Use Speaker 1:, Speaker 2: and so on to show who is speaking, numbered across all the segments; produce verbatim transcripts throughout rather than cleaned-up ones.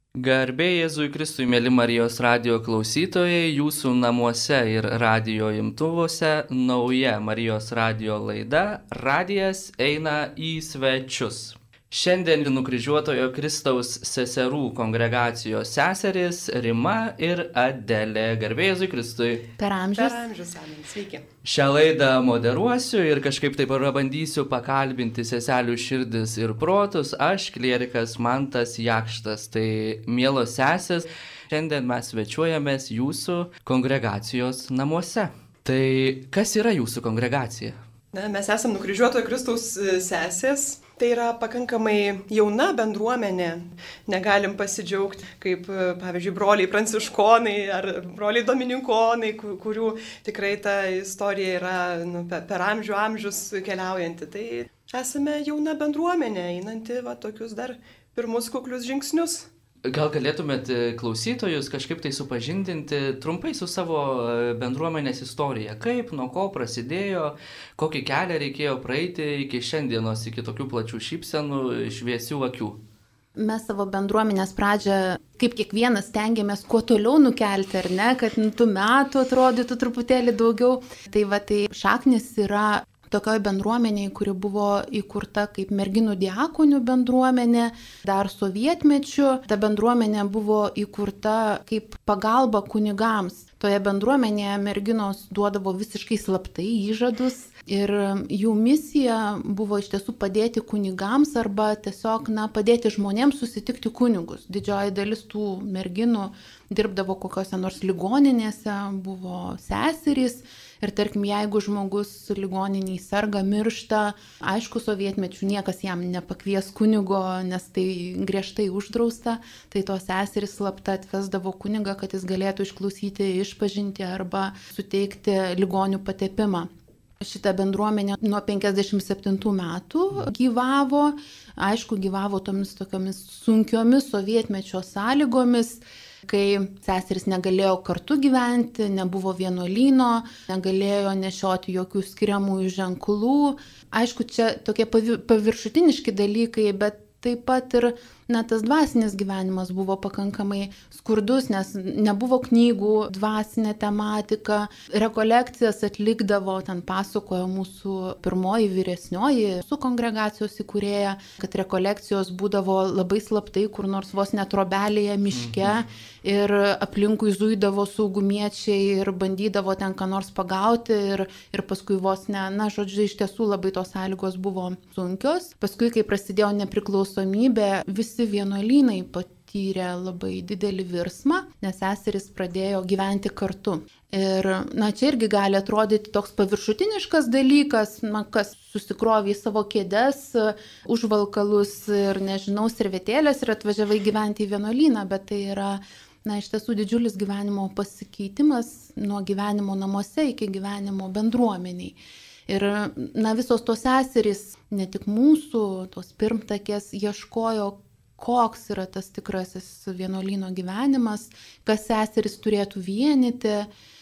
Speaker 1: Garbė Jėzui Kristui, mėly Marijos radijo klausytojai, jūsų namuose ir radijo imtuvuose nauja Marijos radijo laida Radijas eina į svečius. Šiandien nukryžiuotojo Kristaus seserų kongregacijos seserys Rima ir Adelė. Garbė Jėzui Kristui.
Speaker 2: Per amžius.
Speaker 3: Per amžius, amen. Sveiki.
Speaker 1: Šią laidą moderuosiu ir kažkaip taip pabandysiu pakalbinti seselių širdis ir protus. Aš, klierikas Mantas Jakštas. Tai mielos sesės, šiandien mes svečiuojamės jūsų kongregacijos namuose. Tai kas yra jūsų kongregacija?
Speaker 3: Na, mes esame nukryžiuotojo Kristaus sesės. Tai yra pakankamai jauna bendruomenė. Negalim pasidžiaugti, kaip, pavyzdžiui, broliai pranciškonai ar broliai domininkonai, kurių tikrai ta istorija yra nu, per amžių amžius keliaujanti. Tai esame jauna bendruomenė, einanti va, tokius dar pirmus kuklius žingsnius.
Speaker 1: Gal galėtumėt klausytojus kažkaip tai supažindinti trumpai su savo bendruomenės istorija? Kaip, nuo ko prasidėjo, kokį kelią reikėjo praeiti iki šiandienos, iki tokių plačių šypsenų, šviesių akių?
Speaker 2: Mes savo bendruomenės pradžią, kaip kiekvienas, stengiamės kuo toliau nukelti, ar ne, kad tų metų atrodytų truputėlį daugiau. Tai va, tai šaknis yra tokioj bendruomeniai, kuri buvo įkurta kaip merginų diakonių bendruomenė, dar sovietmečiu. Ta bendruomenė buvo įkurta kaip pagalba kunigams. Toje bendruomenėje merginos duodavo visiškai slaptai įžadus ir jų misija buvo iš tiesų padėti kunigams arba tiesiog na, padėti žmonėms susitikti kunigus. Didžioji dalis tų merginų dirbdavo kokiose nors ligoninėse, buvo seserys. Ir tarkim, jeigu žmogus ligoniniai serga, miršta, aišku, sovietmečių niekas jam nepakvies kunigo, nes tai griežtai uždrausta, tai tos seserys slapta atvesdavo kunigą, kad jis galėtų išklausyti išpažintį arba suteikti ligonių patepimą. Šita bendruomenė nuo penkiasdešimt septintų metų gyvavo, aišku, gyvavo tomis tokiomis sunkiomis sovietmečio sąlygomis, kai seserys negalėjo kartu gyventi, nebuvo vienuolyno, negalėjo nešioti jokių skiriamųjų ženklų. Aišku, čia tokie paviršutiniški dalykai, bet taip pat ir na, tas dvasinis gyvenimas buvo pakankamai skurdus, nes nebuvo knygų, dvasinė tematika, rekolekcijas atlikdavo, ten pasakojo mūsų pirmoji vyresnioji su kongregacijos įkūrėja, kad rekolekcijos būdavo labai slaptai, kur nors vos net trobelėje miške ir aplinkui zuidavo saugumiečiai ir bandydavo ten ką nors pagauti ir, ir paskui vos ne, na, žodžiu, iš tiesų labai tos sąlygos buvo sunkios. Paskui, kai prasidėjo nepriklausomybė, visi vienuolynai patyrė labai didelį virsmą, nes seserys pradėjo gyventi kartu. Ir na, čia irgi gali atrodyti toks paviršutiniškas dalykas, na, kas susikrovė į savo kėdes, užvalkalus ir, nežinau, servetėlės ir atvažiavai gyventi į vienuolyną, bet tai yra, na, iš tiesų didžiulis gyvenimo pasikeitimas nuo gyvenimo namuose iki gyvenimo bendruomeniai. Ir na, visos tos seserys, ne tik mūsų, tos pirmtakės, ieškojo, koks yra tas tikrasis vienuolyno gyvenimas, kas seserys turėtų vienyti.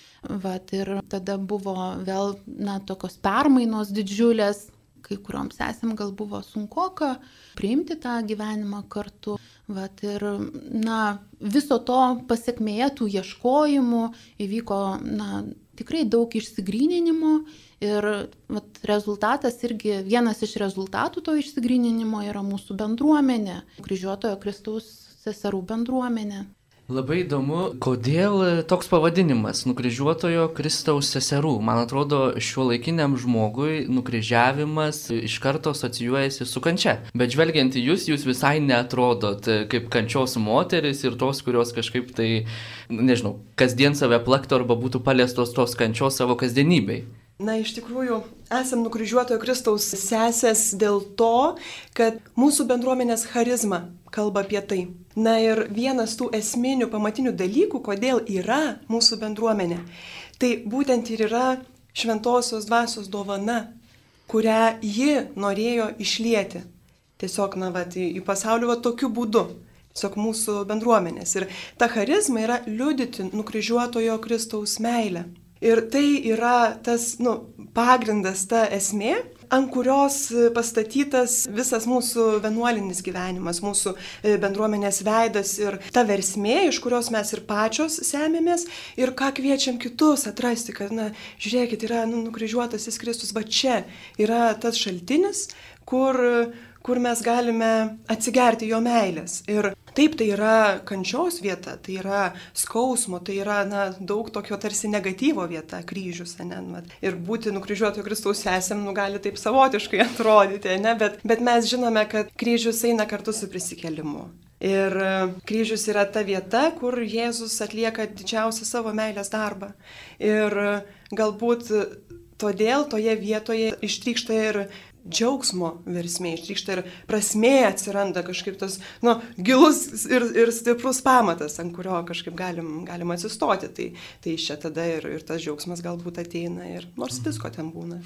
Speaker 2: Vat, ir tada buvo vėl na, tokios permainos didžiulės, kai kurioms sesėm gal buvo sunkoka priimti tą gyvenimą kartu. Vat, ir na, viso to pasekmėje tų ieškojimų įvyko na, tikrai daug išsigryninimo ir vat, rezultatas irgi, vienas iš rezultatų to išsigryninimo yra mūsų bendruomenė, Nukryžiuotojo Kristaus seserų bendruomenė.
Speaker 1: Labai įdomu, kodėl toks pavadinimas Nukryžiuotojo Kristaus seserų. Man atrodo, šiuolaikiniam žmogui nukryžiavimas iš karto asocijuojasi su kančia. Bet žvelgiant į jūs, jūs visai neatrodot kaip kančios moteris ir tos, kurios kažkaip tai, nežinau, kasdien save plakto arba būtų paliestos tos kančios savo kasdienybei.
Speaker 3: Na, iš tikrųjų, esam Nukryžiuotojo Kristaus sesės dėl to, kad mūsų bendruomenės charizma kalba apie tai. Na ir vienas tų esminių pamatinių dalykų, kodėl yra mūsų bendruomenė, tai būtent ir yra šventosios dvasios dovana, kurią ji norėjo išlieti. Tiesiog, na, vat, į, į pasaulį va, tokiu būdu. Tiesiog mūsų bendruomenės. Ir ta charizma yra liudyti Nukryžiuotojo Kristaus meilę. Ir tai yra tas nu, pagrindas, ta esmė, ant kurios pastatytas visas mūsų vienuolinis gyvenimas, mūsų bendruomenės veidas ir ta versmė, iš kurios mes ir pačios semėmės ir ką kviečiam kitus atrasti, kad, na, žiūrėkit, yra nu, nukryžiuotasis Kristus, va čia yra tas šaltinis, kur, kur mes galime atsigerti jo meilės. Ir taip, tai yra kančios vieta, tai yra skausmo, tai yra na, daug tokio tarsi negatyvo vieta, kryžius. Ne? Ir būti nukryžiuotojo Kristaus sesėm nu, gali taip savotiškai atrodyti, ne? bet, bet mes žinome, kad kryžius eina kartu su prisikėlimu. Ir kryžius yra ta vieta, kur Jėzus atlieka didžiausią savo meilės darbą. Ir galbūt todėl toje vietoje ištrykšta ir džiaugsmo versmė, ištrykšta ir prasmė atsiranda kažkaip tas nu, gilus ir, ir stiprus pamatas, ant kurio kažkaip galim, galim atsistoti. Tai, tai iš čia tada ir, ir tas džiaugsmas galbūt ateina ir nors visko ten būna.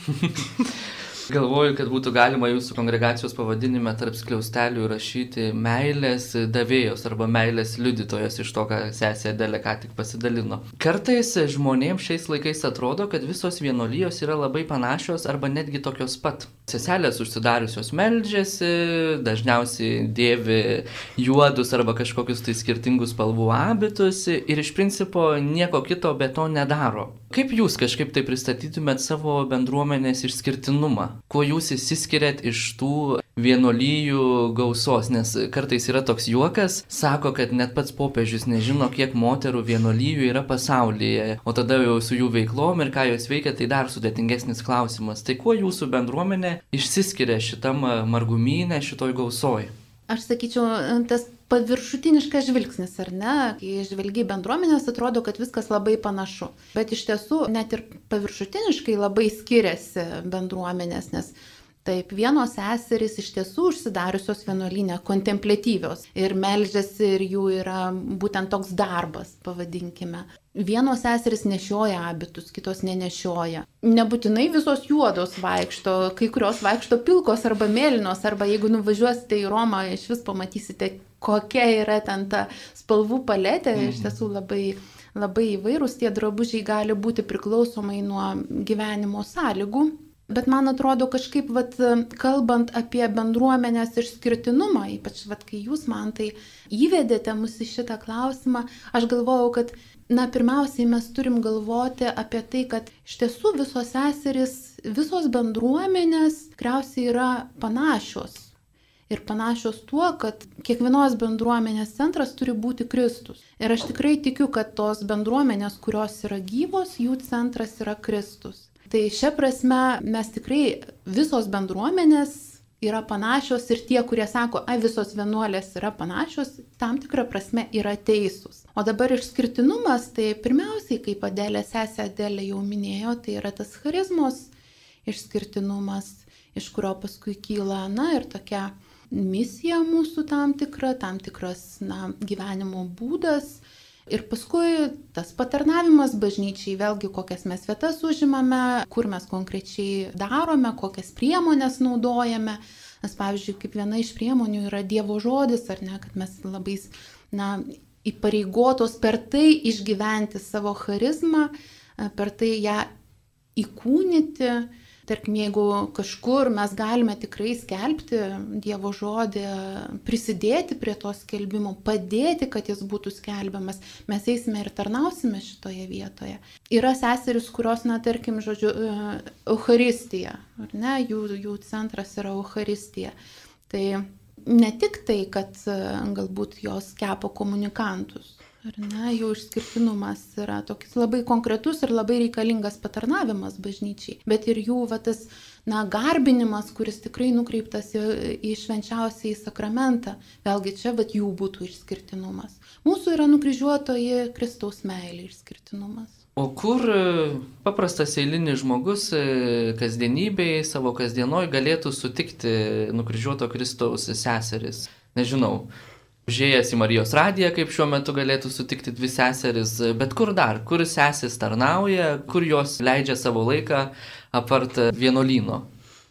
Speaker 1: Galvoju, kad būtų galima jūsų kongregacijos pavadinime tarp skliaustelių rašyti meilės davėjos arba meilės liudytojos iš to, ką sesė Adelė ką tik pasidalino. Kartais žmonėms šiais laikais atrodo, kad visos vienuolijos yra labai panašios arba netgi tokios pat. Seselės užsidariusios meldžiasi, dažniausiai dėvi juodus arba kažkokius tai skirtingus spalvų abitus ir iš principo nieko kito be to nedaro. Kaip jūs kažkaip tai pristatytumėt savo bendruomenės išskirtinumą? Kuo jūs išsiskiriat iš tų vienuolijų gausos? Nes kartais yra toks juokas, sako, kad net pats popiežius nežino, kiek moterų vienuolijų yra pasaulyje, o tada jau su jų veiklom ir ką jos veikia, tai dar sudėtingesnis klausimas. Tai kuo jūsų bendruomenė išsiskiria šitam margumynė, šitoj gausoj?
Speaker 2: Aš sakyčiau, tas paviršutiniškas žvilgsnis, ar ne? Kai žvelgi bendruomenės, atrodo, kad viskas labai panašu. Bet iš tiesų, net ir paviršutiniškai labai skiriasi bendruomenės, nes taip, vienos seserys iš tiesų užsidariusios vienuolyne, kontempliatyvios ir meldžiasi ir jų yra būtent toks darbas, pavadinkime. Vienos seserys nešioja abitus, kitos nenešioja. Nebūtinai visos juodos vaikšto, kai kurios vaikšto pilkos arba mėlynos, arba jeigu nuvažiuosite į Romą, iš vis pamatysite, kokia yra ten ta spalvų paletė, mm. iš tiesų labai, labai įvairūs tie drabužiai gali būti priklausomai nuo gyvenimo sąlygų. Bet man atrodo kažkaip, vat, kalbant apie bendruomenės išskirtinumą, ypač vat, kai jūs man tai įvedėte mus į šitą klausimą, aš galvojau, kad na, pirmiausiai mes turim galvoti apie tai, kad iš tiesų visos seserys, visos bendruomenės tikriausiai yra panašios. Ir panašios tuo, kad kiekvienos bendruomenės centras turi būti Kristus. Ir aš tikrai tikiu, kad tos bendruomenės, kurios yra gyvos, jų centras yra Kristus. Tai šia prasme mes tikrai visos bendruomenės yra panašios ir tie, kurie sako, ai visos vienuolės yra panašios, tam tikrą prasme yra teisūs. O dabar išskirtinumas, tai pirmiausiai, kaip Adelė, sesė Adelė jau minėjo, tai yra tas charizmos išskirtinumas, iš kurio paskui kyla, na ir tokia misija mūsų tam tikra, tam tikras na, gyvenimo būdas. Ir paskui tas patarnavimas bažnyčiai, vėlgi kokias mes vietas užimame, kur mes konkrečiai darome, kokias priemonės naudojame. Nes pavyzdžiui, kaip viena iš priemonių yra Dievo žodis, ar ne, kad mes labai na, įpareigotos per tai išgyventi savo charizmą, per tai ją įkūnyti. Tarkim, jeigu kažkur mes galime tikrai skelbti Dievo žodį, prisidėti prie to skelbimo, padėti, kad jis būtų skelbiamas, mes eisime ir tarnausime šitoje vietoje. Yra seserys, kurios, na, tarkim, žodžiu, Eucharistija, ar ne, jų, jų centras yra Eucharistija. Tai ne tik tai, kad galbūt jos kepa komunikantus, ar ne, jų išskirtinumas yra toks labai konkretus ir labai reikalingas patarnavimas bažnyčiai, bet ir jų va, tas na, garbinimas, kuris tikrai nukreiptas į, į švenčiausiąjį sakramentą, vėlgi čia va, jų būtų išskirtinumas. Mūsų yra nukryžiuotoji Kristaus meilė išskirtinumas.
Speaker 1: O kur paprastas eilinis žmogus kasdienybėje, savo kasdienoj galėtų sutikti nukryžiuoto Kristaus seseris? Nežinau. Užėjęs į Marijos radiją, kaip šiuo metu galėtų sutikti dvi seseris, bet kur dar, kur sesis tarnauja, kur jos leidžia savo laiką apart vienuolyno?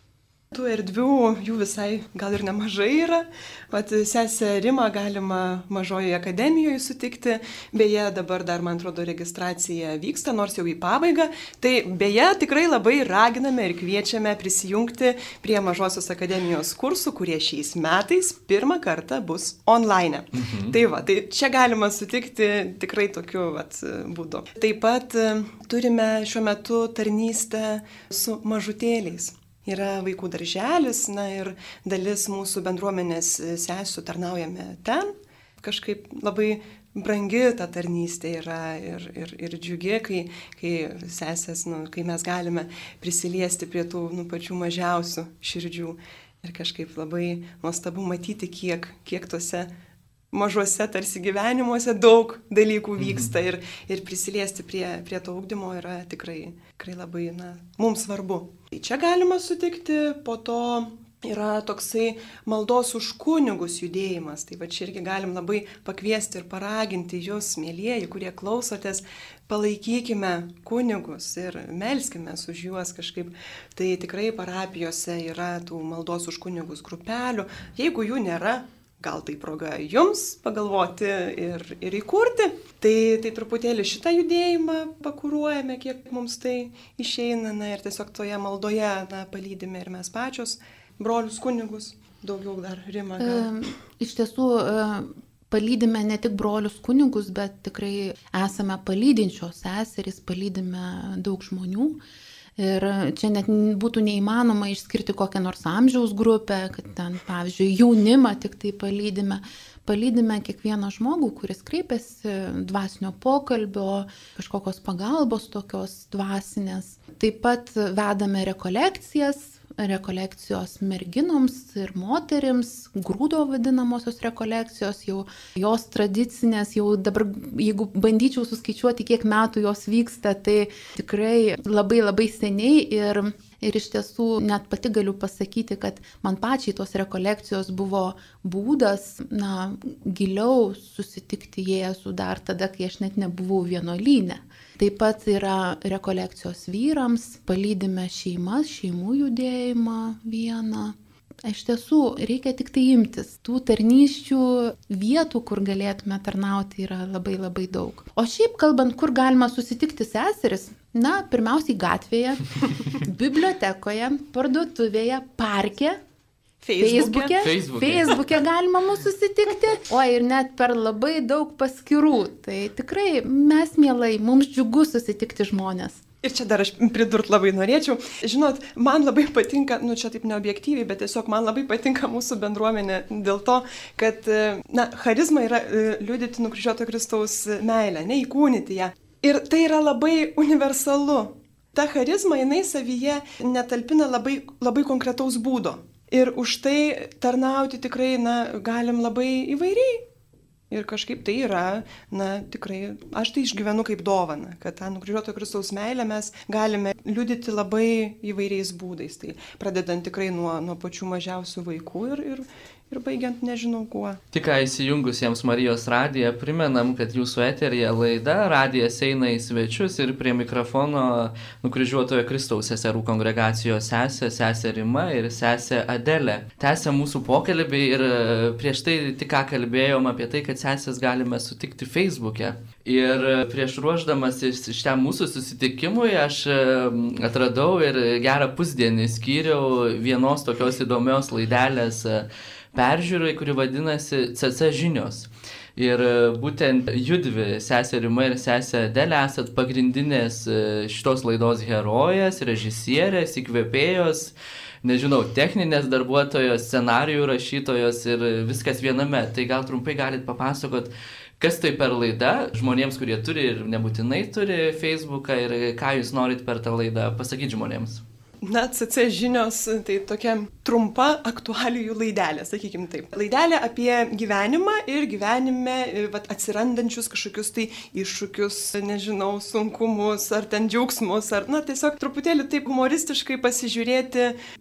Speaker 3: Tų erdvių jų visai gal ir nemažai yra. Pat sesę Rimą galima Mažojoje akademijoje sutikti. Beje, dabar dar, man atrodo, registracija vyksta, nors jau į pabaigą. Tai beje, tikrai labai raginame ir kviečiame prisijungti prie Mažosios akademijos kursų, kurie šiais metais pirmą kartą bus online. Mhm. Tai va, tai čia galima sutikti tikrai tokiu vat, būdu. Taip pat turime šiuo metu tarnystę su mažutėliais. Yra vaikų darželis, na ir dalis mūsų bendruomenės sesių tarnaujame ten. Kažkaip labai brangi ta tarnystė yra ir, ir, ir džiugi, kai, kai sesės, nu, kai mes galime prisiliesti prie tų nu, pačių mažiausių širdžių. Ir kažkaip labai nuostabu matyti, kiek, kiek tuose mažuose tarsi gyvenimuose daug dalykų vyksta ir, ir prisiliesti prie, prie to ugdymo yra tikrai, tikrai labai na, mums svarbu. Tai čia galima sutikti, po to yra toksai maldos už kunigus judėjimas. Tai va čia irgi galim labai pakviesti ir paraginti jūs, mielieji, kurie klausotės, palaikykime kunigus ir melskime už juos kažkaip. Tai tikrai parapijose yra tų maldos už kunigus grupelių. Jeigu jų nėra, gal tai proga jums pagalvoti ir, ir įkurti. Tai, tai truputėlį šitą judėjimą pakuruojame, kiek mums tai išeina. Na, ir tiesiog toje maldoje na, palydime ir mes pačios, brolius kunigus, daugiau dar Rima. Gal.
Speaker 2: E, iš tiesų, e, palydime ne tik brolius kunigus, bet tikrai esame palydinčios seserys, palydime daug žmonių. Ir čia net būtų neįmanoma išskirti kokią nors amžiaus grupę, kad ten, pavyzdžiui, jaunimą tik tai palydime. Palydime kiekvieną žmogų, kuris kreipiasi dvasinio pokalbio, kažkokios pagalbos tokios dvasinės. Taip pat vedame rekolekcijas, rekolekcijos merginoms ir moterims, grūdo vadinamosios rekolekcijos, jau jos tradicinės, jau dabar, jeigu bandyčiau suskaičiuoti, kiek metų jos vyksta, tai tikrai labai labai seniai ir, ir iš tiesų net pati galiu pasakyti, kad man pačiai tos rekolekcijos buvo būdas, na, giliau susitikti Jėzų dar tada, kai aš net nebuvau vienuolyne. Taip pat yra rekolekcijos vyrams, palydime šeimas, šeimų judėjimą vieną. Iš tiesų, reikia tik tai imtis. Tų tarnysčių vietų, kur galėtume tarnauti, yra labai labai daug. O šiaip kalbant, kur galima susitikti seseris, na, pirmiausiai gatvėje, bibliotekoje, parduotuvėje, parke, Facebook'e,
Speaker 1: Facebook'e.
Speaker 2: Facebook'e galima mūsų susitikti, o ir net per labai daug paskyrų. Tai tikrai mes mielai, mums džiugu susitikti žmonės.
Speaker 3: Ir čia dar aš pridurt labai norėčiau. Žinot, man labai patinka, nu čia taip neobjektyviai, bet tiesiog man labai patinka mūsų bendruomenė dėl to, kad, na, charizma yra liudyti nukryžiuoto Kristaus meilę, ne įkūnyti ją. Ir tai yra labai universalu. Ta charizma, jinai savyje netalpina labai, labai konkretaus būdo. Ir už tai tarnauti tikrai, na, galim labai įvairiai. Ir kažkaip tai yra, na, tikrai, aš tai išgyvenu kaip dovaną, kad tą nukryžiuoto Kristaus meilę mes galime liudyti labai įvairiais būdais. Tai pradedant tikrai nuo, nuo pačių mažiausių vaikų ir, ir, ir baigiant nežinau kuo.
Speaker 1: Tik ką įsijungusiems Marijos radiją primenam, kad jūsų eteryje laida Radijas eina į svečius ir prie mikrofono nukryžiuotojo Kristaus seserų kongregacijos sesė, sesė Rima ir sesė Adelė. Tęsia mūsų pokalbį ir prieš tai tik ką kalbėjom apie tai, kad sesės galime sutikti Facebook'e. Ir prieš ruošdamas šiam mūsų susitikimui aš atradau ir gerą pusdienį skyriau vienos tokios įdomios laidelės peržiūrai, kuri vadinasi C C žinios. Ir būtent judvi, sesė Rima ir sesė Adelė, esat pagrindinės šitos laidos herojės, režisierės, įkvėpėjos, nežinau, techninės darbuotojos, scenarijų rašytojos ir viskas viename. Tai gal trumpai galit papasakot, kas tai per laida žmonėms, kurie turi ir nebūtinai turi Facebooką ir ką jūs norit per tą laidą pasakyti žmonėms?
Speaker 3: Na, C C žinios, tai tokia trumpa aktualijų laidelė, sakykim taip. Laidelė apie gyvenimą ir gyvenime vat, atsirandančius kažkokius tai iššūkius, nežinau, sunkumus ar ten džiaugsmus, ar, na, tiesiog truputėlį taip humoristiškai pasižiūrėti,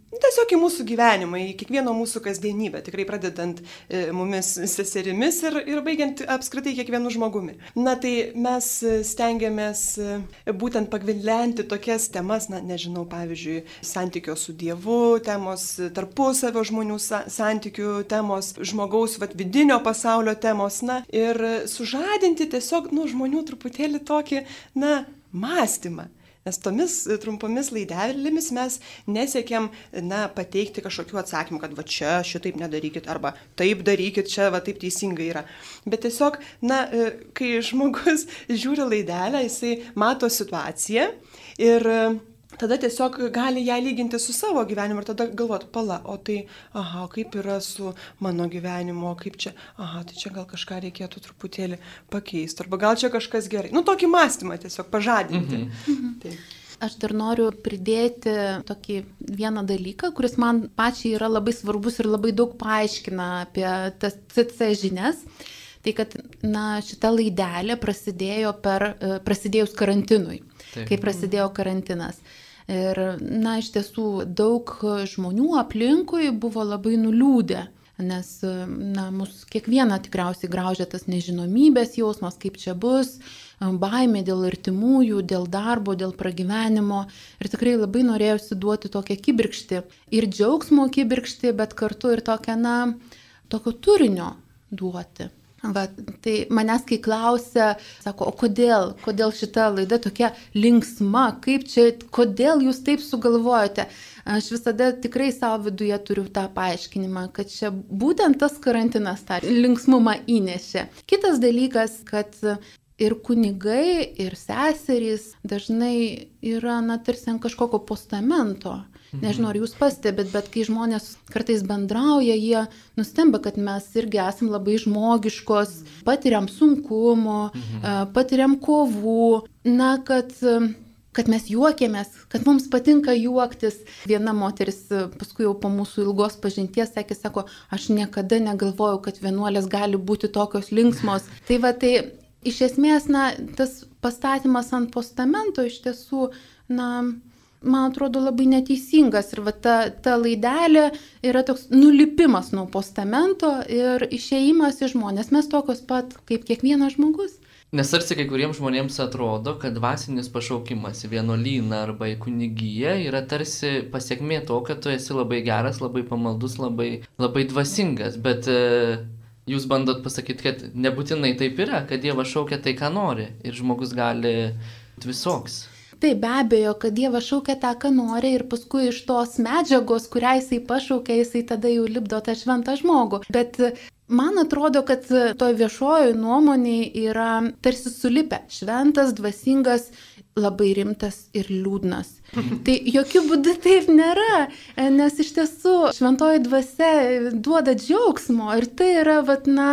Speaker 3: tiesiog į mūsų gyvenimą, į kiekvieno mūsų kasdienybę, tikrai pradedant e, mumis seserimis ir, ir baigiant apskritai kiekvienu žmogumi. Na tai mes stengiamės e, būtent pagvildenti tokias temas, na nežinau, pavyzdžiui, santykio su Dievu temos, tarpusavio žmonių sa santykių temos, žmogaus vat, vidinio pasaulio temos, na ir sužadinti tiesiog, nu, žmonių truputėlį tokį, na, mąstymą. Nes tomis trumpomis laidelėmis mes nesiekiam, na, pateikti kažkokių atsakymų, kad va čia šitaip nedarykit, arba taip darykit, čia va taip teisingai yra. Bet tiesiog, na, kai žmogus žiūri laidelę, jisai mato situaciją ir tada tiesiog gali ją lyginti su savo gyvenimu ir tada galvoti, pala, o tai, aha, kaip yra su mano gyvenimu, kaip čia, aha, tai čia gal kažką reikėtų truputėlį pakeisti, arba gal čia kažkas gerai. Nu, tokį mąstymą tiesiog pažadinti. Mhm. Taip.
Speaker 2: Aš dar noriu pridėti tokį vieną dalyką, kuris man pačiai yra labai svarbus ir labai daug paaiškina apie tas C C žinias. Tai kad, na, šita laidelė prasidėjo per, prasidėjus karantinui, Taip. Kai prasidėjo karantinas. Ir, na, iš tiesų daug žmonių aplinkui buvo labai nuliūdę, nes, na, mus kiekvieną tikriausiai graužia tas nežinomybės jausmas, kaip čia bus, baimė dėl artimųjų, dėl darbo, dėl pragyvenimo. Ir tikrai labai norėjusi duoti tokią kibirkštį ir džiaugsmo kibirkštį, bet kartu ir tokią, na, tokio turinio duoti. Va, tai manęs kai klausia, sako, o kodėl, kodėl šita laida tokia linksma, kaip čia, kodėl jūs taip sugalvojate? Aš visada tikrai savo viduje turiu tą paaiškinimą, kad čia būtent tas karantinas tą linksmumą įnešė. Kitas dalykas, kad ir kunigai, ir seserys dažnai yra, na, tarsi ant kažkokio postamento. Nežinau, ar jūs pastebit, bet kai žmonės kartais bendrauja, jie nustemba, kad mes irgi esam labai žmogiškos, patiriam sunkumų, mhm. patiriam kovų, na, kad, kad mes juokiamės, kad mums patinka juoktis. Viena moteris paskui jau po mūsų ilgos pažinties sakė, sako, aš niekada negalvojau, kad vienuolės gali būti tokios linksmos. Tai va, tai iš esmės, na, tas pastatymas ant postamento iš tiesų, na, man atrodo labai neteisingas ir va ta, ta laidelė yra toks nulipimas nuo postamento ir išėjimas į žmonės. Mes tokios pat kaip kiekvienas žmogus.
Speaker 1: Nes tarsi kai kuriems žmonėms atrodo, kad dvasinis pašaukimas į vienuolyną arba į kunigiją yra tarsi pasiekmė to, kad tu esi labai geras, labai pamaldus, labai, labai dvasingas, bet e, jūs bandot pasakyti, kad nebūtinai taip yra, kad Dievas šaukia tai, ką nori ir žmogus gali visoks.
Speaker 2: Tai be abejo, kad Dievas šaukia tą, ką nori ir paskui iš tos medžiagos, kurią jisai pašaukia, jisai tada jau lipdo tą šventą žmogų. Bet man atrodo, kad to viešojo nuomonėje yra tarsi sulipę šventas, dvasingas, labai rimtas ir liūdnas. Tai jokių būdų taip nėra, nes iš tiesų šventoji dvasia duoda džiaugsmo ir tai yra, vat, na,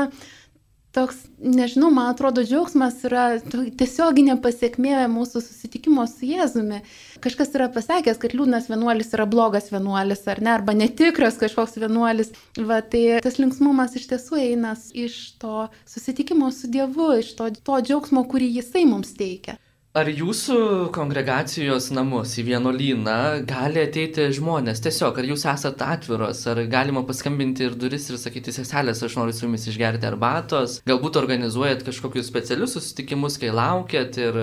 Speaker 2: toks, nežinau, man atrodo, džiaugsmas yra tiesioginė pasiekmė mūsų susitikimo su Jėzumi. Kažkas yra pasakęs, kad liūdnas vienuolis yra blogas vienuolis, ar ne, arba netikras kažkoks vienuolis. Va, tai tas linksmumas iš tiesų eina iš to susitikimo su Dievu, iš to, to džiaugsmo, kurį Jisai mums teikia.
Speaker 1: Ar jūsų kongregacijos namus į vienuolyną gali ateiti žmonės? Tiesiog, ar jūs esate atviros, ar galima paskambinti ir duris ir sakyti, seselės, aš noriu su jumis išgerti arbatos? Galbūt organizuojat kažkokius specialius susitikimus, kai laukiat ir,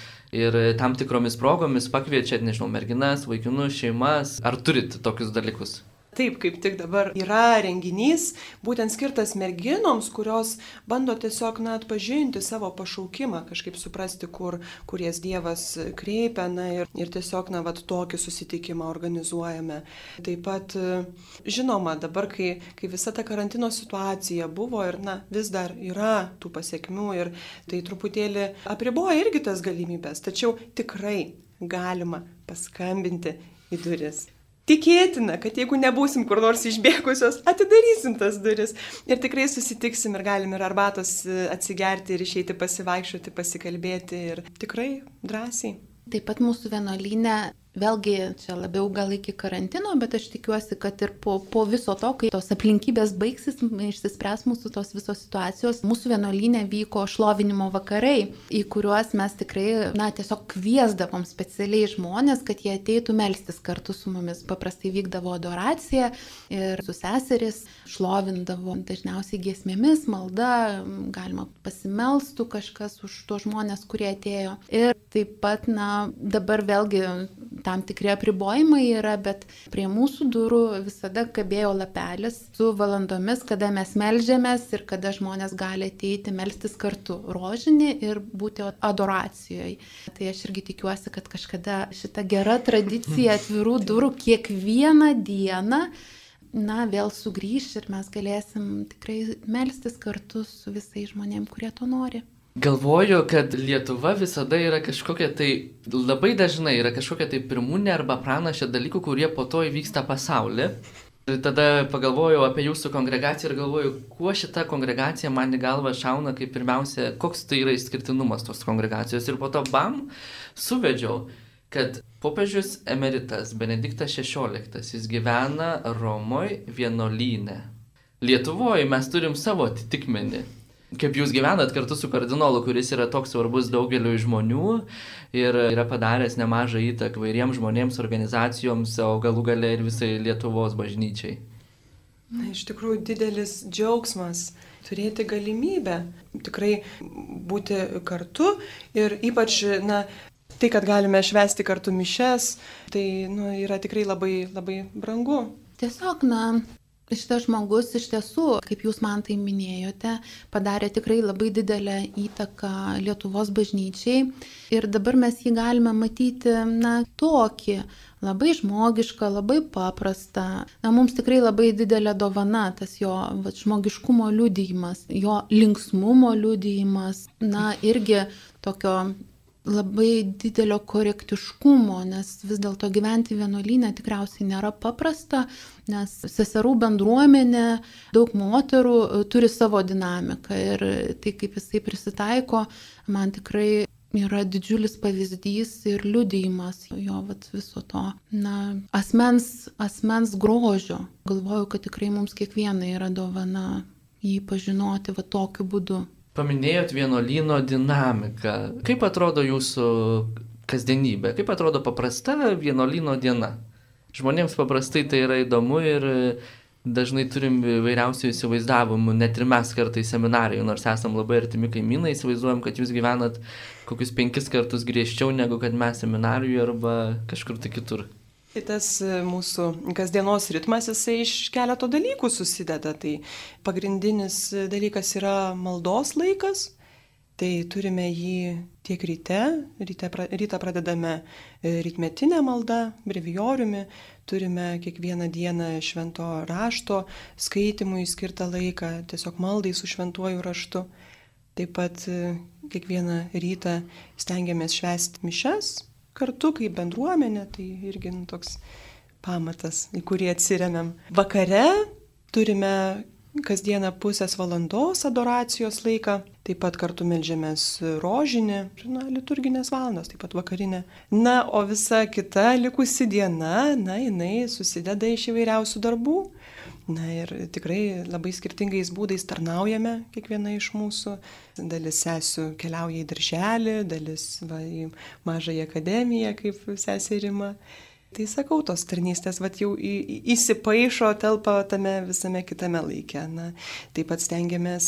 Speaker 1: ir tam tikromis progomis pakviečiat, nežinau, merginas, vaikinus, šeimas. Ar turit tokius dalykus?
Speaker 3: Taip, kaip tik dabar yra renginys, būtent skirtas merginoms, kurios bando tiesiog, na, atpažinti savo pašaukimą, kažkaip suprasti, kur, kur jas Dievas kreipia, na, ir, ir tiesiog, na, vat, tokį susitikimą organizuojame. Taip pat, žinoma, dabar, kai, kai visa ta karantino situacija buvo ir, na, vis dar yra tų pasiekmių ir tai truputėlį apriboja irgi tas galimybės, tačiau tikrai galima paskambinti į duris. Tikėtina, kad jeigu nebūsim kur nors išbėgusios, atidarysim tas duris ir tikrai susitiksim ir galim ir arbatos atsigerti ir išeiti pasivaikščioti, pasikalbėti ir tikrai drąsiai.
Speaker 2: Taip pat mūsų vienuolyne Vėlgi, čia labiau gal iki karantino, bet aš tikiuosi, kad ir po, po viso to, kai tos aplinkybės baigsis, išsispręs mūsų tos visos situacijos, mūsų vienuolyne vyko šlovinimo vakarai, į kuriuos mes tikrai, na, tiesiog kviesdavom specialiai žmonės, kad jie ateitų melstis kartu su mumis. Paprastai vykdavo adoracija ir su seseris šlovindavo dažniausiai giesmėmis, malda, galima pasimelstų kažkas už tuos žmonės, kurie atėjo. Ir taip pat, na, dabar vėlgi tam tikri apribojimai yra, bet prie mūsų durų visada kabėjo lapelis su valandomis, kada mes melžiamės ir kada žmonės gali ateiti melstis kartu rožinį ir būti adoracijoje. Tai aš irgi tikiuosi, kad kažkada šita gera tradicija atvirų durų kiekvieną dieną, na, vėl sugrįš ir mes galėsim tikrai melstis kartu su visais žmonėm, kurie to nori.
Speaker 1: Galvoju, kad Lietuva visada yra kažkokia tai, labai dažnai yra kažkokia tai pirmūnė arba pranašė dalykų, kurie po to įvyksta pasaulyje. Ir tada pagalvojau apie jūsų kongregaciją ir galvoju, kuo šita kongregacija man į galvą šauna, kaip pirmiausia, koks tai yra išskirtinumas tos kongregacijos. Ir po to bam, suvedžiau, kad popiežius emeritas Benediktas šešioliktas, jis gyvena Romoje vienuolyne. Lietuvoje mes turim savo atitikmenį. Kaip jūs gyvenat kartu su kardinolu, kuris yra toks svarbus daugeliu žmonių ir yra padaręs nemažą įtaką vairiems žmonėms, organizacijoms, o galų gale ir visai Lietuvos bažnyčiai.
Speaker 3: Na, iš tikrųjų didelis džiaugsmas turėti galimybę tikrai būti kartu ir ypač, na, tai, kad galime švęsti kartu mišes, tai, nu, yra tikrai labai, labai brangu.
Speaker 2: Tiesiog, na, šitas žmogus iš tiesų, kaip jūs man tai minėjote, padarė tikrai labai didelę įtaką Lietuvos bažnyčiai ir dabar mes jį galime matyti, na, tokį labai žmogišką, labai paprastą. Na, mums tikrai labai didelė dovana tas jo va, žmogiškumo liudijimas, jo linksmumo liudijimas, na, irgi tokio labai didelio korektiškumo, nes vis dėlto gyventi vienuolyne tikriausiai nėra paprasta, nes seserų bendruomenė, daug moterų turi savo dinamiką ir tai, kaip jisai prisitaiko, man tikrai yra didžiulis pavyzdys ir liudijimas jo vat, viso to, na, asmens, asmens grožio. Galvoju, kad tikrai mums kiekvienai yra dovana jį pažinoti va tokiu būdu.
Speaker 1: Paminėjot vienuolyno dinamiką. Kaip atrodo jūsų kasdienybė? Kaip atrodo paprasta vienuolyno diena? Žmonėms paprastai tai yra įdomu ir dažnai turim vairiausių įsivaizdavimų. Net ir mes kartais seminarijų, nors esam labai artimi kaimynai, įsivaizduojam, kad jūs gyvenat kokius penkis kartus griežčiau negu kad mes seminarijų arba kažkur tai kitur.
Speaker 3: Tai tas mūsų kasdienos ritmas, jisai iš keleto dalykų susideda. Tai pagrindinis dalykas yra maldos laikas. Tai turime jį tiek ryte, ryte, rytą pradedame rytmetinę maldą, brevijoriumi, turime kiekvieną dieną švento rašto skaitimui skirtą laiką, tiesiog maldai su šventuoju raštu. Taip pat kiekvieną rytą stengiamės švęsti mišes kartu kaip bendruomenė, tai irgi nu, toks pamatas, į kurį atsiremiam. Vakare turime kasdieną pusės valandos adoracijos laiką, taip pat kartu meldžiamės rožinį, na, liturginės valandos, taip pat vakarinė. Na, o visa kita likusi diena, na, jinai susideda iš įvairiausių darbų. Na ir tikrai labai skirtingais būdais tarnaujame kiekviena iš mūsų. Dalis sesių keliauja į darželį, dalis va, į mažąją akademiją, kaip sesė Rima. Tai sakau, tos tarnystės vat, jau į, į, įsipaišo, telpa tame visame kitame laike. Na, taip pat stengiamės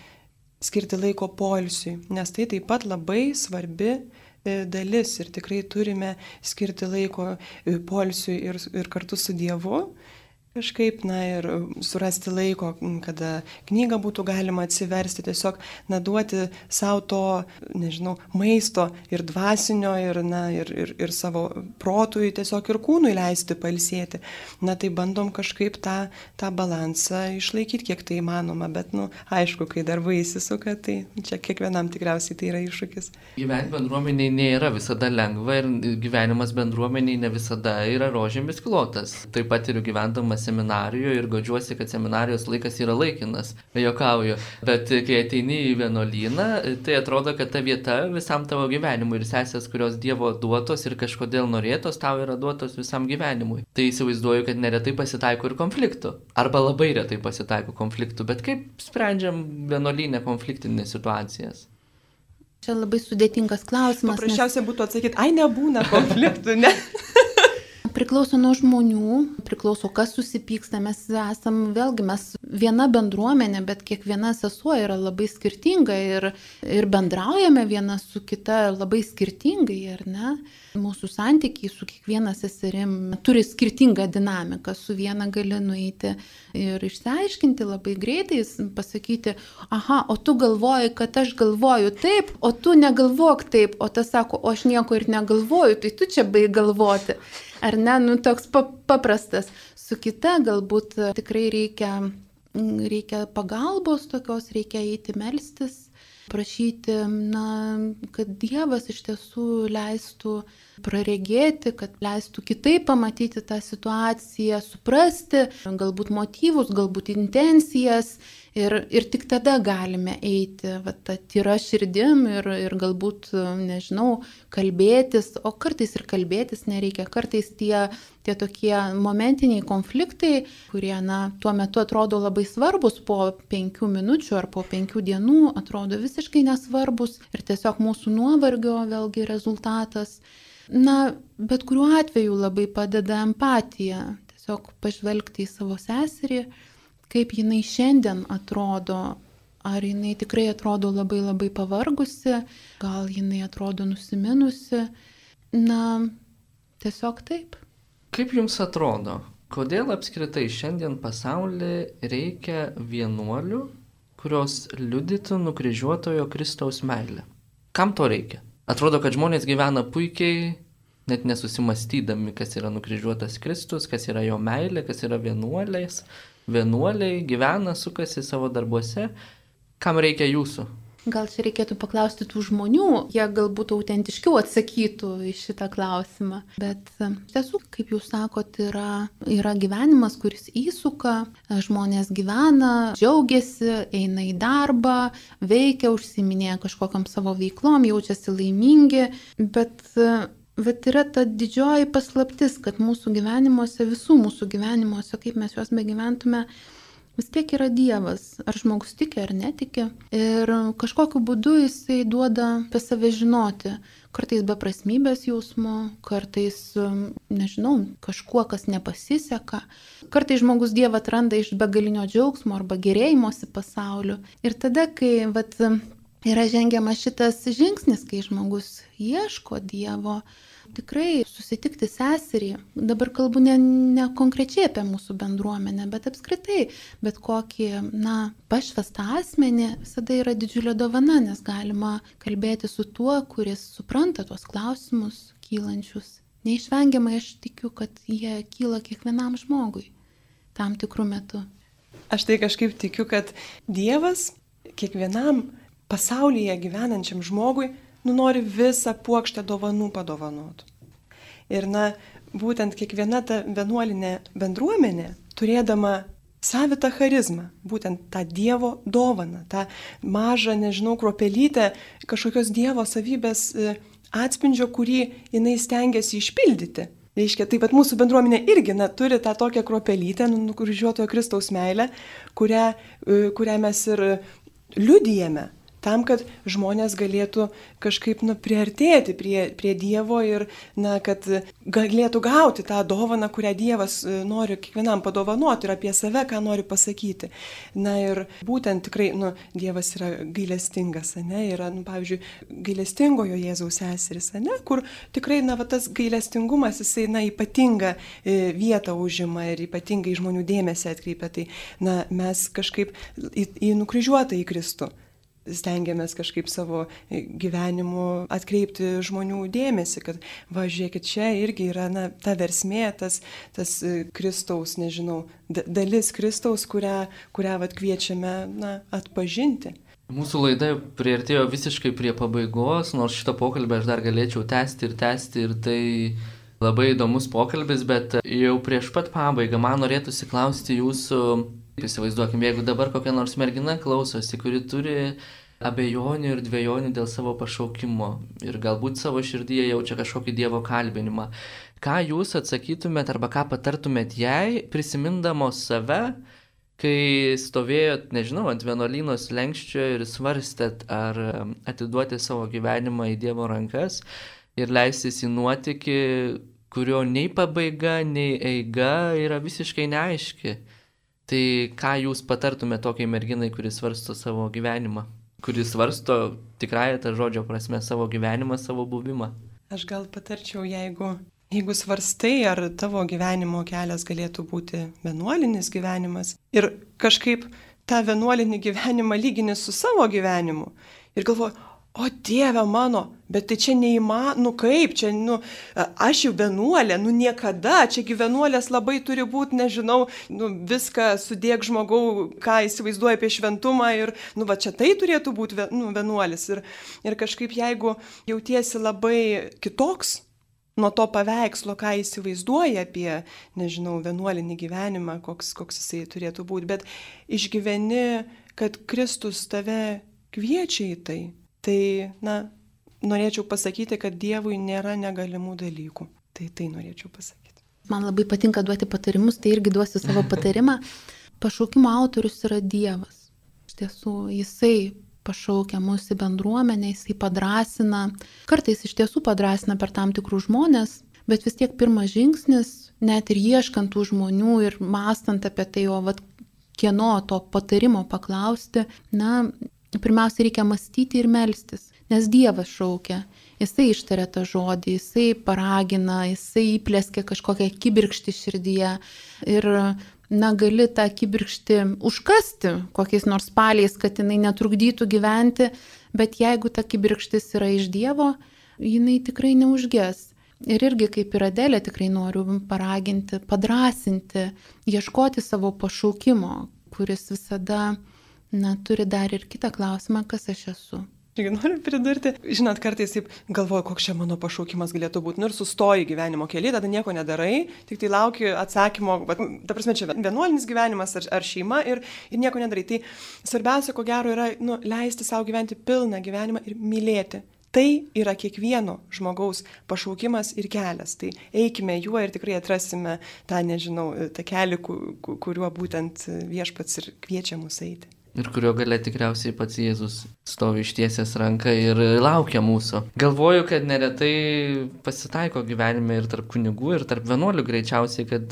Speaker 3: skirti laiko poilsiui, nes tai taip pat labai svarbi dalis ir tikrai turime skirti laiko poilsiui ir, ir kartu su Dievu. Kažkaip, na ir surasti laiko, kada knygą būtų galima atsiversti, tiesiog, na, duoti savo to, nežinau, maisto ir dvasinio, ir, na, ir, ir, ir savo protui, tiesiog ir kūnui leisti pailsėti. Na, tai bandom kažkaip tą, tą balansą išlaikyti, kiek tai įmanoma, bet, nu, aišku, kai darbai įsisuka, tai čia kiekvienam tikriausiai tai yra iššūkis.
Speaker 1: Gyventi bendruomeniai nėra visada lengva ir gyvenimas bendruomeniai ne visada yra rožėmis klotas. Taip pat ir gyvendamas seminarijoje ir godžiuosi, kad seminarijos laikas yra laikinas, juokauju. Bet kai ateini į vienuolyną, tai atrodo, kad ta vieta visam tavo gyvenimui ir sesės, kurios Dievo duotos ir kažkodėl norėtos, tau yra duotos visam gyvenimui. Tai įsivaizduoju, kad neretai pasitaiko ir konfliktų. Arba labai retai pasitaiko konfliktų. Bet kaip sprendžiam vienuolynę konfliktinės situacijas?
Speaker 2: Čia labai sudėtingas klausimas.
Speaker 3: Paprasčiausiai nes... būtų atsakyti, ai nebūna konfliktų, ne?
Speaker 2: Priklauso nuo žmonių, priklauso kas susipyksta, mes esam, vėlgi mes viena bendruomenė, bet kiekviena sesuo yra labai skirtinga ir, ir bendraujame viena su kita labai skirtingai, ar ne? Mūsų santykiai su kiekviena seserim turi skirtingą dinamiką, su viena gali nueiti ir išsiaiškinti labai greitai, pasakyti, aha, o tu galvoji, kad aš galvoju taip, o tu negalvok taip, o tas sako, o aš nieko ir negalvoju, tai tu čia baig galvoti. Ar ne, nu toks paprastas. Su kita galbūt tikrai reikia, reikia pagalbos tokios, reikia eiti melstis, prašyti, na, kad Dievas iš tiesų leistų praregėti, kad leistų kitaip pamatyti tą situaciją, suprasti, galbūt motyvus, galbūt intencijas. Ir, ir tik tada galime eiti va, tą tyra širdim ir, ir galbūt, nežinau, kalbėtis, o kartais ir kalbėtis nereikia. Kartais tie, tie tokie momentiniai konfliktai, kurie, na, tuo metu atrodo labai svarbus, po penkių minučių ar po penkių dienų atrodo visiškai nesvarbus ir tiesiog mūsų nuovargio vėlgi rezultatas. Na, bet kuriuo atveju labai padeda empatija. Tiesiog pažvelgti į savo seserį, kaip jinai šiandien atrodo, ar jinai tikrai atrodo labai labai pavargusi, gal jinai atrodo nusiminusi, na, tiesiog taip.
Speaker 1: Kaip jums atrodo, kodėl apskritai šiandien pasaulyje reikia vienuolių, kurios liudytų nukryžiuotojo Kristaus meilę? Kam to reikia? Atrodo, kad žmonės gyvena puikiai, net nesusimastydami, kas yra nukryžiuotas Kristus, kas yra jo meilė, kas yra vienuolės. Vienuoliai gyvena, sukasi savo darbuose. Kam reikia jūsų?
Speaker 2: Gal čia reikėtų paklausti tų žmonių, jie galbūt autentiškiau atsakytų į šitą klausimą. Bet iš tiesų, kaip jūs sakot, yra, yra gyvenimas, kuris įsuka, žmonės gyvena, džiaugiasi, eina į darbą, veikia, užsiiminėja kažkokiam savo veiklom, jaučiasi laimingi, bet... Bet yra ta didžioji paslaptis, kad mūsų gyvenimuose, visų mūsų gyvenimuose, kaip mes juos begyventume, vis tiek yra Dievas. Ar žmogus tiki ar netiki. Ir kažkokiu būdu jisai duoda apie save žinoti. Kartais beprasmybės jausmo, kartais, nežinau, kažkuo, kas nepasiseka. Kartais žmogus Dievą atranda iš begalinio džiaugsmo arba gerėjimosi pasauliu. Ir tada, kai vat, yra žengiamas šitas žingsnis, kai žmogus ieško Dievo, tikrai susitikti seserį, dabar kalbu ne, ne konkrečiai apie mūsų bendruomenę, bet apskritai, bet kokį, na, pašvestą asmenį visada yra didžiulė dovana, nes galima kalbėti su tuo, kuris supranta tuos klausimus kylančius. Neišvengiamai aš tikiu, kad jie kyla kiekvienam žmogui tam tikrų metu.
Speaker 3: Aš tai kažkaip tikiu, kad Dievas kiekvienam pasaulyje gyvenančiam žmogui nu nori visą puokštę dovanų padovanot. Ir na, būtent kiekviena ta vienuolinė bendruomenė, turėdama savitą charizmą, būtent tą Dievo dovaną, tą mažą, nežinau, kruopelytę kažkokios Dievo savybės atspindžio, kurį jinai stengiasi išpildyti. Reiškia, taip pat mūsų bendruomenė irgi na, turi tą tokią kruopelytę, nukryžiuotojo Kristaus meilę, kurią, kurią mes ir liudijame. Tam, kad žmonės galėtų kažkaip nu, priartėti prie, prie Dievo ir na, kad galėtų gauti tą dovaną, kurią Dievas nori kiekvienam padovanoti ir apie save, ką nori pasakyti. Na ir būtent tikrai nu, Dievas yra gailestingas, ne? Yra, nu, pavyzdžiui, gailestingojo Jėzaus seseris, ne? Kur tikrai na, va, tas gailestingumas jisai na, ypatingą vietą užima ir ypatingai žmonių dėmesį atkreipia. Tai na, mes kažkaip į, į nukryžiuotą į Kristų stengiamės kažkaip savo gyvenimu atkreipti žmonių dėmesį, kad va, žiūrėkit, čia irgi yra na, ta versmė, tas, tas Kristaus, nežinau, dalis Kristaus, kurią, kurią vat, kviečiame na, atpažinti.
Speaker 1: Mūsų laida priartėjo visiškai prie pabaigos, nors šitą pokalbį aš dar galėčiau tęsti ir tęsti ir tai Labai įdomus pokalbis, bet jau prieš pat pabaigą man norėtųsi klausti jūsų, įsivaizduokim, jeigu dabar kokia nors mergina klausosi, kuri turi abejonių ir dvejonių dėl savo pašaukimo ir galbūt savo širdyje jaučia kažkokį Dievo kalbinimą, ką jūs atsakytumėt arba ką patartumėt jai, prisimindamos save, kai stovėjot, nežinau, ant vienuolyno slenksčio ir svarstėt, ar atiduoti savo gyvenimą į Dievo rankas ir leistis į nuotykį, kurio nei pabaiga, nei eiga yra visiškai neaiški. Tai ką jūs patartumėte tokiai merginai, kuris svarsto savo gyvenimą, kuris svarsto tikrąją tą žodžio prasme savo gyvenimą, savo buvimą?
Speaker 3: Aš gal patarčiau, jeigu, jeigu svarstai, ar tavo gyvenimo kelias galėtų būti vienuolinis gyvenimas ir kažkaip tą vienuolinį gyvenimą lygini su savo gyvenimu ir galvoji, o Dieve mano, bet tai čia neįmanoma, nu kaip, čia, nu, aš jau vienuolė, nu niekada, čiagi vienuolės labai turi būti, nežinau, nu viską sudėk žmogau, ką įsivaizduoja apie šventumą ir, nu va čia tai turėtų būti, nu, vienuolis. Ir, ir kažkaip jeigu jautiesi labai kitoks nuo to paveikslo, ką įsivaizduoja apie, nežinau, vienuolinį gyvenimą, koks, koks jisai turėtų būti, bet išgyveni, kad Kristus tave kviečia į tai. Tai, na, norėčiau pasakyti, kad Dievui nėra negalimų dalykų. Tai tai norėčiau pasakyti.
Speaker 2: Man labai patinka duoti patarimus, tai irgi duosiu savo patarimą. Pašaukimo autorius yra Dievas. Iš tiesų, jisai pašaukia mus į bendruomenę, jisai padrasina. Kartais iš tiesų padrasina per tam tikrų žmonės, bet vis tiek pirmas žingsnis, net ir ieškant tų žmonių ir mąstant apie tai, o vat, kieno to patarimo paklausti, na, pirmiausia, reikia mąstyti ir melstis, nes Dievas šaukia, jisai ištaria tą žodį, jisai paragina, jisai įplėskia kažkokią kibirkštį širdyje ir, na, gali tą kibirkštį užkasti kokiais nors paliais, kad jinai netrukdytų gyventi, bet jeigu ta kibirkštis yra iš Dievo, jinai tikrai neužges. Ir irgi kaip ir Adelė tikrai noriu paraginti, padrasinti, ieškoti savo pašaukimo, kuris visada, na, turi dar ir kitą klausimą, kas aš esu.
Speaker 3: Irgi noriu pridurti, žinot, kartais taip galvoju, koks čia mano pašaukimas galėtų būti, nu ir sustoji gyvenimo kelyje, tada nieko nedarai, tik tai lauki atsakymo, bet, ta prasme, čia vienuolinis gyvenimas ar, ar šeima ir, ir nieko nedarai. Tai svarbiausia, ko gero, yra, nu, leisti savo gyventi pilną gyvenimą ir mylėti. Tai yra kiekvieno žmogaus pašaukimas ir kelias. Tai eikime juo ir tikrai atrasime tą, nežinau, tą kelią, kuriuo būtent viešpats ir kviečia mus eiti.
Speaker 1: Ir kurio gale tikriausiai pats Jėzus stovi ištiesęs ranką ir laukia mūsų. Galvoju, kad neretai pasitaiko gyvenime ir tarp kunigų, ir tarp vienuolių greičiausiai, kad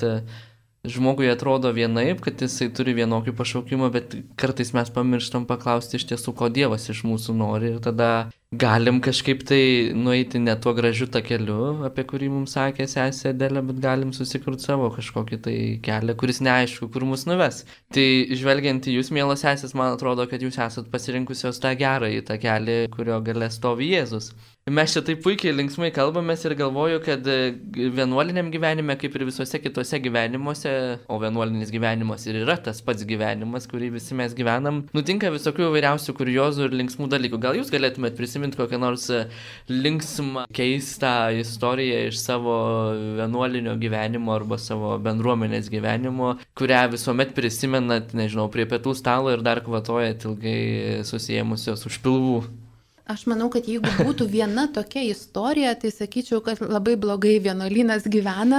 Speaker 1: žmogui atrodo vienaip, kad jisai turi vienokį pašaukimą, bet kartais mes pamirštam paklausti iš tiesų, ko Dievas iš mūsų nori ir tada galim kažkaip tai nueiti ne tuo gražiu takeliu, apie kurį mums sakė sesė Adelė, bet galim susikurti savo kažkokį tai kelią, kuris neaišku, kur mus nuves. Tai žvelgiant į jūs, mielos sesės, man atrodo, kad jūs esat pasirinkusios tą gerąjį takelį, kurio gale stovi Jėzus. Mes čia taip puikiai linksmai kalbamės ir galvoju, kad vienuoliniam gyvenime, kaip ir visose kitose gyvenimuose, o vienuolinis gyvenimas ir yra tas pats gyvenimas, kurį visi mes gyvenam, nutinka visokių įvairiausių kuriozų ir linksmų dalykų. Gal jūs galėtumėt prisiminti kokią nors linksmą, keistą istoriją iš savo vienuolinio gyvenimo arba savo bendruomenės gyvenimo, kurią visuomet prisimenat, nežinau, prie pietų stalo ir dar kvatojat ilgai susiėmusios už pilvų?
Speaker 2: Aš manau, kad jeigu būtų viena tokia istorija, tai sakyčiau, kad labai blogai vienuolynas gyvena.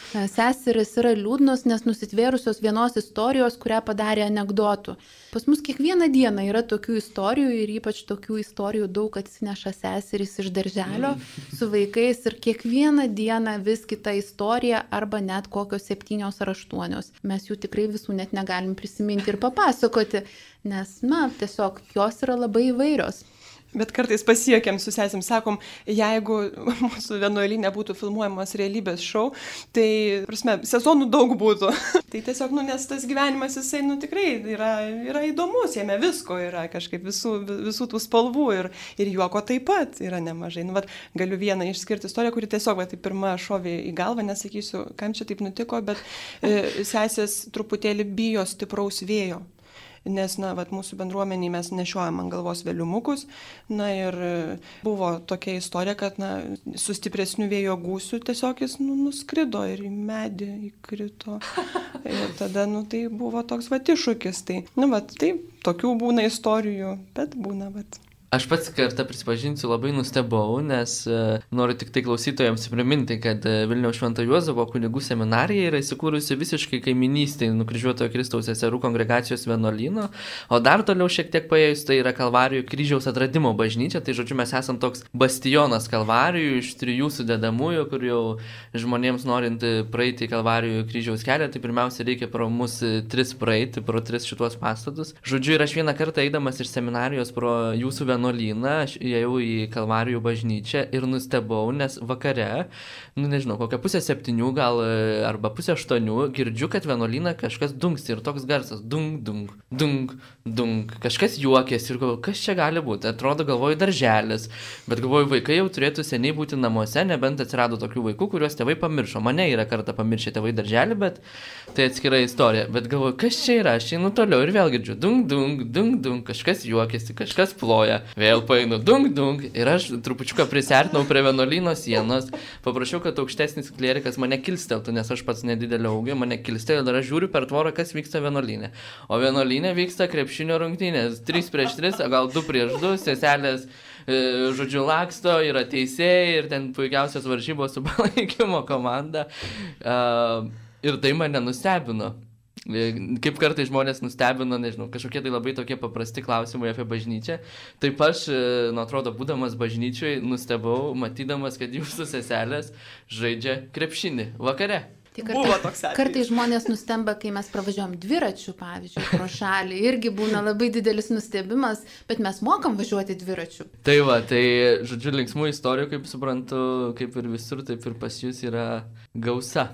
Speaker 2: Seseris yra liūdnos, nes nusitvėrusios vienos istorijos, kurią padarė anekdotų. Pas mus kiekvieną dieną yra tokių istorijų ir ypač tokių istorijų daug atsineša seserys iš darželio su vaikais ir kiekvieną dieną vis kita istorija arba net kokios septynios ar aštuonios. Mes jų tikrai visų net negalim prisiminti ir papasakoti, nes, na, tiesiog jos yra labai įvairios.
Speaker 3: Bet kartais pasiekėm su sesėm, sakom, jeigu mūsų vienuolyne būtų filmuojamas realybės šou, tai, prasme, sezonų daug būtų. Tai tiesiog, nu, nes tas gyvenimas, jisai, nu, tikrai yra, yra įdomus, jame visko yra kažkaip visų, visų tų spalvų ir, ir juoko taip pat yra nemažai. Nu, vat, galiu vieną išskirti istoriją, kuri tiesiog, va, tai pirma šovė į galvą, nesakysiu, kam čia taip nutiko, bet e, sesės truputėlį bijo stipraus vėjo. nes, na, vat, mūsų bendruomeniai mes nešiojam ant galvos vėliumukus. Na ir buvo tokia istorija, kad, na, su stipresniu vėjo gūsiu tiesiog jis nu, nuskrido ir į medį įkrito. Ir tada, nu, tai buvo toks vat iššūkis. Tai, nu, vat, taip, tokių būna istorijų, bet būna, vat.
Speaker 1: Aš pats kartą prisipažinsiu, labai nustebau, nes uh, noriu tik tai klausytojams priminti, kad uh, Vilniaus Švento Juozapo kunigų seminarija yra įsikūrusi visiškai kaiminystėje Nukryžiuotojo Kristaus seserų kongregacijos vienuolyno, o dar toliau šiek tiek paėjus tai yra Kalvarijų kryžiaus atradimo bažnyčia, tai žodžiu mes esam toks bastionas Kalvarijų iš trijų sudedamųjų, kur jau žmonėms norint praeiti Kalvarijų kryžiaus kelią, tai pirmiausia reikia pro mus tris praeiti, pro tris šituos pastatus. Žodžiu, ir aš vieną kartą eidamas iš seminarijos pro jūsų vienuolyną vienuolyną, aš ėjau į Kalvarijų bažnyčią ir nustebau, nes vakare, nu nežinau, kokią pusę septynių gal arba pusę aštuonių girdžiu, kad vienuolyną kažkas dungsti ir toks garsas, dung, dung, dung, dung, kažkas juokėsi ir galvoju, kas čia gali būti, atrodo galvoju darželis, bet galvoju vaikai jau turėtų seniai būti namuose, nebent atsirado tokių vaikų, kuriuos tėvai pamiršo, mane yra kartą pamiršę tėvai darželį, bet tai atskira istorija, bet galvoju, kas čia yra, aš einu toliau ir vėl girdžiu, dung, dung, dung, dung, kažkas juokėsi, kažkas ploja. Vėl painu dung, dung ir aš trupučiuką prisartinau prie vienuolyno sienos, paprašiau, kad aukštesnis klierikas mane kilsteltų, nes aš pats nedidelio augio, mane kilstelė ir aš žiūriu per tvorą, kas vyksta vienuolyne. O vienuolyne vyksta krepšinio rungtynės, trys prieš tris, gal du prieš du, seselės, e, žodžiu, laksto, yra teisėjai ir ten puikiausios varžybos su palaikymo komanda. E, ir tai mane nustebino. Kaip kartai žmonės nustebino, nežinau, kažkokie tai labai tokie paprasti klausimai apie bažnyčią. Taip aš, nu atrodo, būdamas bažnyčioj, nustebau, matydamas, kad jūsų seselės žaidžia krepšinį vakare.
Speaker 2: Tai kartais, kartais žmonės nustemba, kai mes pravažiuojam dviračių, pavyzdžiui, pro šalį. Irgi būna labai didelis nustebimas, bet mes mokam važiuoti dviračių.
Speaker 1: Tai va, tai, žodžiu, linksmų istorijų, kaip suprantu, kaip ir visur, taip ir pas jūs yra gausa.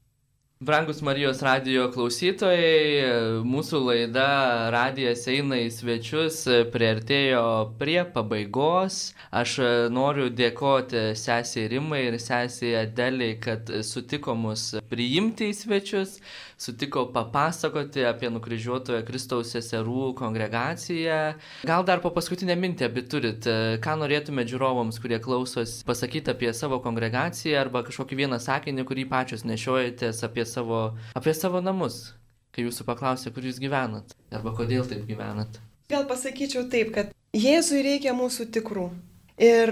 Speaker 1: Brangus Marijos radijo klausytojai, mūsų laida Radijas eina į svečius priartėjo prie pabaigos. Aš noriu dėkoti sesei Rimai ir sesei Adeliai, kad sutiko mus priimti į svečius, sutiko papasakoti apie Nukryžiuotojo Kristaus seserų kongregaciją. Gal dar po paskutinę mintį abi turit, ką norėtumėt žiūrovams, kurie klausos, pasakyti apie savo kongregaciją arba kažkokį vieną sakinį, kurį pačios nešiojatės apie savo, apie savo namus, kai jūsų paklausė, kur jūs gyvenat arba kodėl taip gyvenat.
Speaker 3: Gal pasakyčiau taip, kad Jėzui reikia mūsų tikrų ir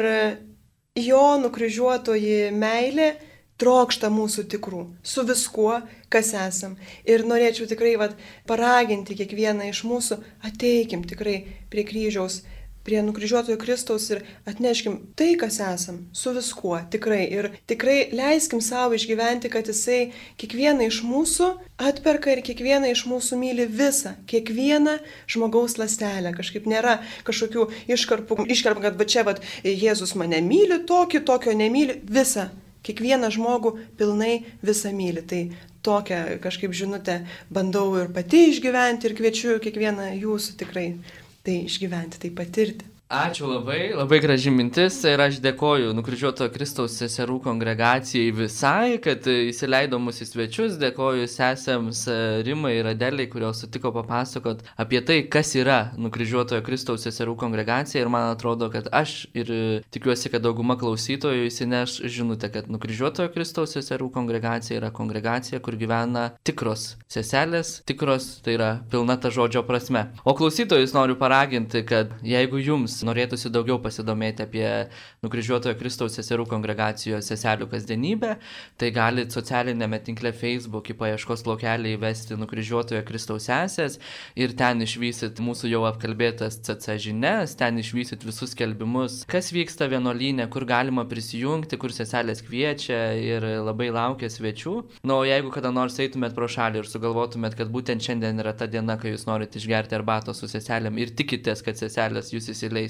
Speaker 3: jo nukryžiuotoji meilė trokšta mūsų tikrų, su viskuo, kas esam. Ir norėčiau tikrai vat, paraginti kiekvieną iš mūsų, ateikim tikrai prie kryžiaus, prie nukryžiuotojo Kristaus ir atneškim tai, kas esam, su viskuo, tikrai. Ir tikrai leiskim savo išgyventi, kad jisai kiekvieną iš mūsų atperka ir kiekvieną iš mūsų myli visą, kiekvieną žmogaus ląstelę. Kažkaip nėra kažkokių iškarpų, iškarpų kad va čia va, Jėzus mane myli, tokį, tokio nemyli, visą. Kiekvieną žmogų pilnai visą myli. Tai tokią kažkaip žinutę bandau ir pati išgyventi ir kviečiu kiekvieną jūsų tikrai tai išgyventi, tai patirti.
Speaker 1: Ačiū labai, labai graži mintis ir aš dėkoju Nukryžiuotojo Kristaus seserų kongregacijai visai, kad įsileido mus į svečius, dėkoju sesėms Rimai ir Adeliai, kurios sutiko papasakot apie tai, kas yra Nukryžiuotojo Kristaus seserų kongregacija ir man atrodo, kad aš ir tikiuosi, kad dauguma klausytojų įsineš žinutę, kad Nukryžiuotojo Kristaus seserų kongregacija yra kongregacija, kur gyvena tikros seselės, tikros, tai yra pilna ta žodžio prasme. O klausytojus noriu paraginti, kad jeigu jums norėtųsi daugiau pasidomėti apie Nukryžiuotojo Kristaus seserų kongregacijos seselių kasdienybę, tai galite socialinėme tinkle Facebook į paieškos laukelį įvesti Nukryžiuotojo Kristaus sesės ir ten išvysit mūsų jau apkalbėtas C C žinias, ten išvysit visus skelbimus, kas vyksta vienuolyne, kur galima prisijungti, kur seselės kviečia ir labai laukia svečių. Na, o jeigu kada nors eitumėt pro šalį ir sugalvotumėt, kad būtent šiandien yra ta diena, kai jūs norite išgerti arbatos su seselėm ir tikitės, kad seselės jūs įsileis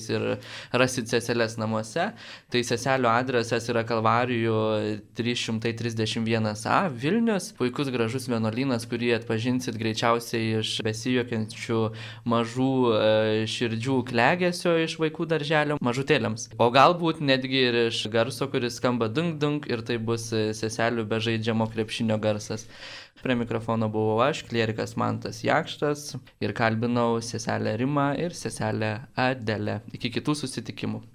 Speaker 1: metais ir rasit seseles namuose. Tai seselių adresas yra Kalvarijų trys šimtai trisdešimt vienas A, Vilnius. Puikus gražus vienuolynas, kurį atpažinsit greičiausiai iš besijuokiančių mažų e, širdžių klegesio iš vaikų darželio mažutėliams. O galbūt netgi ir iš garso, kuris skamba dung dung ir tai bus seselių bežaidžiamo krepšinio garsas. Prie mikrofono buvau aš, klierikas Mantas Jakštas ir kalbinau seselę Rimą ir seselę Adelę. Iki kitų susitikimų.